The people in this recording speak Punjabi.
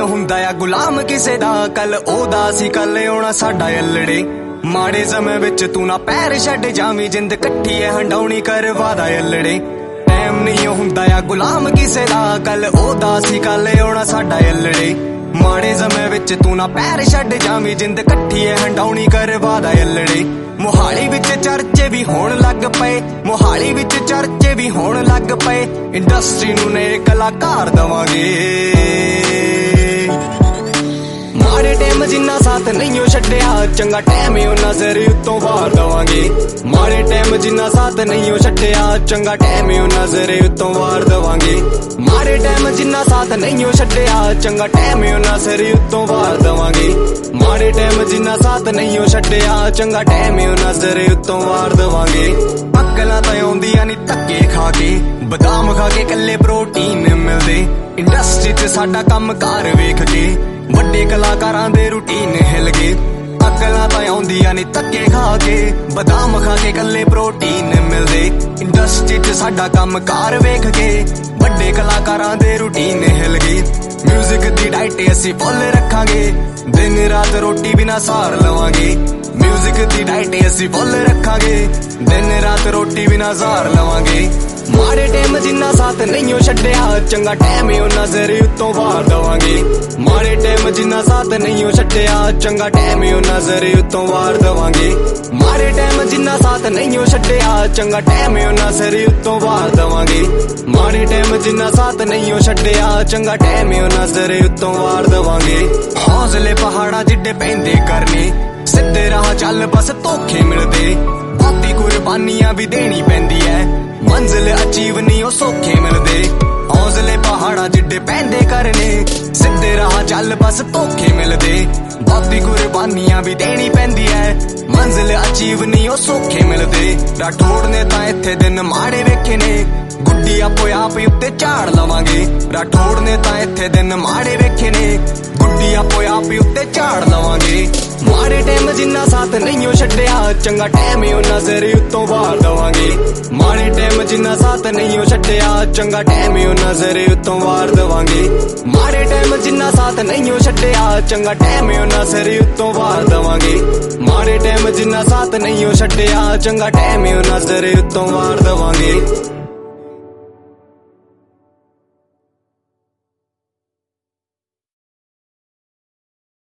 ਹੁੰਦਾ ਆ ਗੁਲਾਮ ਕਿਸੇ ਦਾ, ਕੱਲ ਉਹਦਾ ਸੀ ਕੱਲ ਆਉਣਾ ਸਾਡਾ ਅਲੜੇ। ਮਾੜੇ ਸਮੇਂ ਵਿੱਚ ਤੂੰ ਨਾ ਪੈਰ ਛੱਡ ਜਾਵੀਂ, ਜਿੰਦ ਇਕੱਠੀ ਐ ਹੰਡਾਉਣੀ ਕਰਵਾਦਾ ਅਲੜੇ। ਟਾਈਮ ਨਹੀਂ ਹੁੰਦਾ ਆ ਗੁਲਾਮ ਕਿਸੇ ਦਾ, ਕੱਲ ਉਹਦਾ ਸੀ ਕੱਲ ਆਉਣਾ ਸਾਡਾ ਅਲੜੇ। ਮਾੜੇ ਸਮੇਂ ਵਿੱਚ ਤੂੰ ਨਾ ਪੈਰ ਛੱਡ ਜਾਵੀਂ, ਜਿੰਦ ਇਕੱਠੀ ਐ ਹੰਡਾਉਣੀ ਕਰਵਾਦਾ ਅਲੜੇ। ਮੋਹਾਲੀ ਵਿੱਚ ਚਰਚੇ ਵੀ ਹੋਣ ਲੱਗ ਪਏ, ਮੋਹਾਲੀ ਵਿੱਚ ਚਰਚੇ ਵੀ ਹੋਣ ਲੱਗ ਪਏ। ਇੰਡਸਟਰੀ ਨੂੰ ਨਏ ਕਲਾਕਾਰ ਦਵਾਂਗੇ। ਮਾੜੇ ਟਾਈਮ ਜਿੰਨਾ ਸਾਥ ਨਹੀਂ ਉਹ ਛੱਡਿਆ, ਚੰਗਾ ਟਾਈਮ ਉਹ ਨਜ਼ਰ ਉੱਤੋਂ ਵਾਰ ਦਵਾਂਗੇ। ਮਾੜੇ ਟਾਈਮ ਜਿੰਨਾ ਸਾਥ ਨਹੀਂ ਉਹ ਛੱਡਿਆ, ਚੰਗਾ ਟਾਈਮ ਉਹ ਨਜ਼ਰ ਉੱਤੋਂ ਵਾਰ ਦਵਾਂਗੇ। ਮਾੜੇ ਟਾਈਮ ਜਿੰਨਾ ਸਾਥ ਨਹੀਂ ਉਹ ਛੱਡਿਆ, ਚੰਗਾ ਟਾਈਮ ਉਹ ਨਜ਼ਰ ਉੱਤੋਂ ਵਾਰ ਦਵਾਂਗੇ। ਮਾੜੇ ਟਾਈਮ ਜਿੰਨਾ ਸਾਥ ਨਹੀਂ ਉਹ ਛੱਡਿਆ, ਚੰਗਾ ਟਾਈਮ ਉਹ ਨਜ਼ਰ ਉੱਤੋਂ ਵਾਰ ਦਵਾਂਗੇ। ਅਕਲਾਂ ਤਾਂ ਆਉਂਦੀਆਂ ਨੀ ਧੱਕੇ ਖਾ ਕੇ, ਬਦਾਮ ਖਾ ਕੇ ਕੱਲੇ ਪ੍ਰੋਟੀਨ ਮਿਲਦੇ। ਇੰਡਸਟਰੀ 'ਚ ਸਾਡਾ ਕੰਮ ਕਾਰ ਵੇਖ ਕੇ, ਵੱਡੇ ਕਲਾਕਾਰਾਂ ਦੇ ਰੂਟੀਨ ਹਿੱਲ ਗਏ। ਅਕਲਾਂ ਤਾਂ ਆਉਂਦੀਆਂ ਨੀ ਧੱਕੇ ਖਾ ਕੇ, ਬਦਾਮ ਖਾ ਕੇ ਕੱਲੇ ਪ੍ਰੋਟੀਨ ਮਿਲਦੇ। ਇੰਡਸਟਰੀ 'ਚ ਸਾਡਾ ਕੰਮ ਕਾਰ ਵੇਖ ਕੇ, ਵੱਡੇ ਕਲਾਕਾਰਾਂ ਦੇ ਰੂਟੀਨ ਹਿੱਲ ਗਏ। ਮਿਊਜ਼ਿਕ ਦੀ ਡਾਈਟ ਅਸੀਂ ਫੁੱਲ ਰੱਖਾਂਗੇ, ਦਿਨ ਰਾਤ ਰੋਟੀ ਬਿਨਾ ਸਾਰ ਲਵਾਂਗੇ। ਮਿਊਜ਼ਿਕ ਦੀ ਡਾਈਟ ਅਸੀਂ ਫੁੱਲ ਰੱਖਾਂਗੇ, ਦਿਨ ਰਾਤ ਰੋਟੀ ਬਿਨਾ ਸਾਰ ਲਵਾਂਗੇ। ਮਾੜੇ ਟਾਈਮ ਜਿੰਨਾ ਸਾਥ ਨਹੀਂ ਉਹ ਛੱਡਿਆ, ਚੰਗਾ ਟਾਈਮ ਉਹ ਨਜ਼ਰ ਉੱਤੋਂ ਵਾਰ ਦਵਾਂਗੇ। ਮਾੜੇ ਟਾਈਮ ਜਿੰਨਾ ਸਾਥ ਨਹੀਂ ਉਹ ਛੱਡਿਆ, ਚੰਗਾ ਟਾਈਮ ਉਹ ਨਜ਼ਰ ਉੱਤੋਂ ਵਾਰ ਦਵਾਂਗੇ। ਮਾੜੇ ਟਾਈਮ ਜਿੰਨਾ ਸਾਥ ਨਹੀਂ ਉਹ ਛੱਡਿਆ, ਚੰਗਾ ਟਾਈਮ ਉਹ ਨਜ਼ਰ ਉੱਤੋਂ ਵਾਰ ਦਵਾਂਗੇ। ਮਾੜੇ ਟਾਈਮ ਜਿੰਨਾ ਸਾਥ ਨਹੀਂ ਉਹ ਛੱਡਿਆ, ਚੰਗਾ ਟਾਈਮ ਉਹ ਨਜ਼ਰ ਉੱਤੋਂ ਵਾਰ ਦਵਾਂਗੇ। ਹੌਸਲੇ ਪਹਾੜਾਂ ਜਿੱਡੇ ਪੈਂਦੇ ਕਰਨੇ, ਸਿੱਧੇ ਰਾਹ ਚੱਲ ਬਸ ਧੋਖੇ ਮਿਲਦੇ। ਬਹੁਤੀ ਕੁਰਬਾਨੀਆਂ ਵੀ ਦੇਣੀ ਪੈਂਦੀ ਐ, ਮੰਜ਼ਿਲ ਅਚੀਵ ਨਹੀਂ ਉਹ ਸੌਖੇ ਮਿਲਦੇ। ਹੌਸਲੇ ਪਹਾੜਾਂ ਜਿੱਡੇ ਪੈਂਦੇ ਕਰਨੇ, ਸਿੱਧੇ ਰਾਹ ਚੱਲ ਬਸ ਧੋਖੇ ਮਿਲਦੇ। ਬਹੁਤੀ ਕੁਰਬਾਨੀਆਂ ਵੀ ਦੇਣੀ ਪੈਂਦੀ ਐ, ਮੰਜ਼ਿਲ ਅਚੀਵ ਨਹੀਂ ਉਹ ਸੌਖੇ ਮਿਲਦੇ। ਰਾਠੌੜ ਨੇ ਤਾਂ ਇੱਥੇ ਦਿਨ ਮਾੜੇ ਵੇਖੇ ਨੇ, ਗੁੱਡੀ ਆਪੋ ਆਪ ਉੱਤੇ ਝਾੜ ਲਵਾਂਗੇ। ਰਾਠੌੜ ਨੇ ਤਾਂ ਇੱਥੇ ਦਿਨ ਮਾੜੇ ਵੇਖੇ ਨੇ, ਗੁੱਡੀ ਆਪੋ ਆਪ ਉੱਤੇ ਝਾੜ ਲਵਾਂਗੇ। ਮਾੜੇ ਟਾਈਮ ਜਿੰਨਾ ਸਾਥ ਨਹੀਂ ਉਹ ਛੱਡਿਆ, ਚੰਗਾ ਟਾਈਮ ਉਹ ਨਜ਼ਰ ਉੱਤੋਂ ਵਾਰ ਦਵਾਂਗੇ। ਮਾੜੇ ਟਾਈਮ ਜਿੰਨਾ ਸਾਥ ਨਹੀਂ ਉਹ ਛੱਡਿਆ, ਚੰਗਾ ਟਾਈਮ ਉਹ ਨਜ਼ਰ ਉੱਤੋਂ ਵਾਰ ਦਵਾਂਗੇ। ਮਾੜੇ ਟਾਈਮ ਜਿੰਨਾ ਸਾਥ ਨਹੀਂ ਉਹ ਛੱਡਿਆ, ਚੰਗਾ ਟਾਈਮ ਉਹ ਨਜ਼ਰ ਉੱਤੋਂ ਵਾਰ ਦਵਾਂਗੇ। ਮਾੜੇ ਟਾਈਮ ਜਿੰਨਾ ਸਾਥ ਨਹੀਂ ਉਹ ਛੱਡਿਆ, ਚੰਗਾ ਟਾਈਮ ਉਹ ਨਜ਼ਰ ਉੱਤੋਂ ਵਾਰ ਦਵਾਂਗੇ।